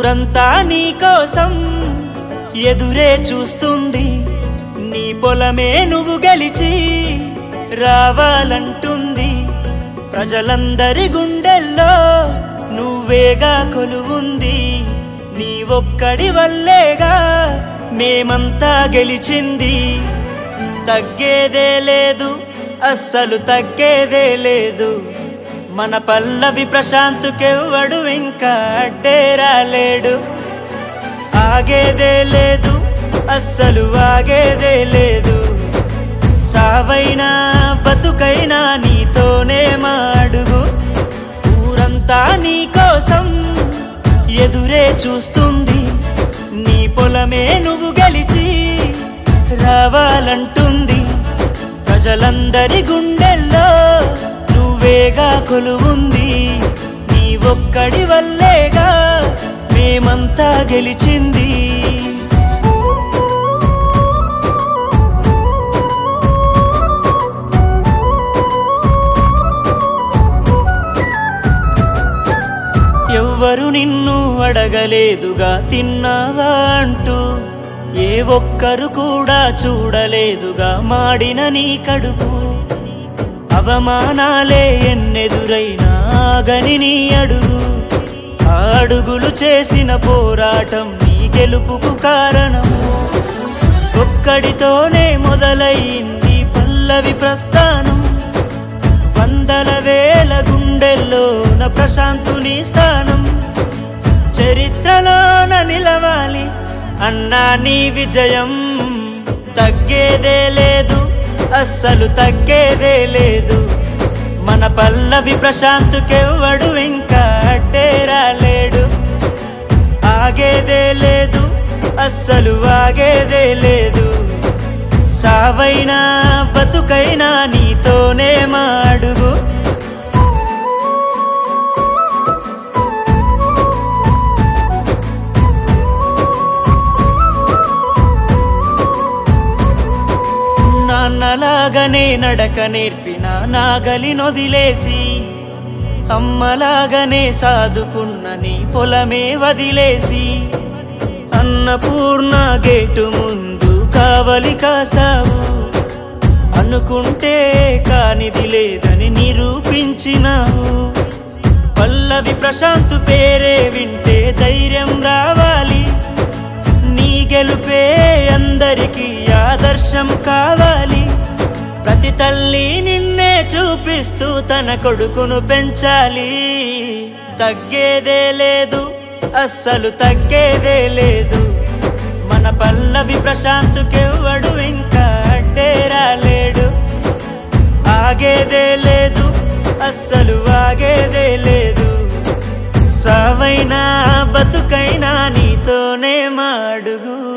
ఊరంతా నీ కోసం ఎదురే చూస్తుంది, నీ పొలమే నువ్వు గెలిచి రావాలంటుంది. ప్రజలందరి గుండెల్లో నువ్వేగా కొలువుంది, నీ ఒక్కడి వల్లేగా మేమంతా గెలిచింది. తగ్గేదే లేదు, అస్సలు తగ్గేదే లేదు, మన పల్లవి ప్రశాంత్కెవ్వడు ఇంకా అడ్డే రాలేడు. ఆగేదే లేదు, అస్సలు ఆగేదే లేదు, సావైనా బతుకైనా నీతోనే మాడుగు. ఊరంతా నీ కోసం ఎదురే చూస్తుంది, నీ పొలమే నువ్వు గెలిచి రావాలంటుంది. ప్రజలందరి గుండెల్లో నువ్వేగా కొలువుంది, నీ ఒక్కడి వల్లేగా మేమంతా గెలిచింది. ఎవ్వరు నిన్ను అడగలేదుగా తిన్నావా అంటూ, ఏ ఒక్కరు కూడా చూడలేదుగా మాడిన నీ కడుపు. అవమానాలే ఎన్నెదురైనా ఆగని నీ అడుగు, ఆ అడుగులు చేసిన పోరాటం నీ గెలుపుకు కారణము. ఒక్కడితోనే మొదలయ్యింది పల్లవి ప్రస్థానం, వందల వేల గుండెల్లోన ప్రశాంతుని స్థానం. చరిత్రలోన నిలవాలి అన్నా నీ విజయం, తగ్గేదే లేదు, అస్సలు తగ్గేదే లేదు, మన పల్లవి ప్రశాంత్కెవ్వడు ఇంకా అడ్డే రాలేడు. ఆగేదే లేదు, అస్సలు ఆగేదే లేదు, సావైనా బతుకైనా నీతోనే మాడుగు. నాన్నలాగానే నడక నేర్పిన నాగలి నొదిలేసి, అమ్మలాగానే సాదుకున్న నీ పొలమే వదిలేసి, అన్నపూర్ణ గేటు ముందు కావలి కాసావు. అనుకుంటే కానిది లేదని నిరూపించినావు. పల్లవి ప్రశాంత్ పేరే వింటే ధైర్యం రావాలి, నీ గెలుపే అందరికీ ఆదర్శం కావాలి. ప్రతి తల్లి నిన్నే చూపిస్తూ తన కొడుకును పెంచాలి. తగ్గేదే లేదు, అస్సలు తగ్గేదే లేదు, మన పల్లవి ప్రశాంత్కెవ్వడు ఇంకా అడ్డే రాలేడు. ఆగేదే లేదు, అస్సలు ఆగేదే లేదు, సావైనా బతుకైనా నీతోనే మాడుగు.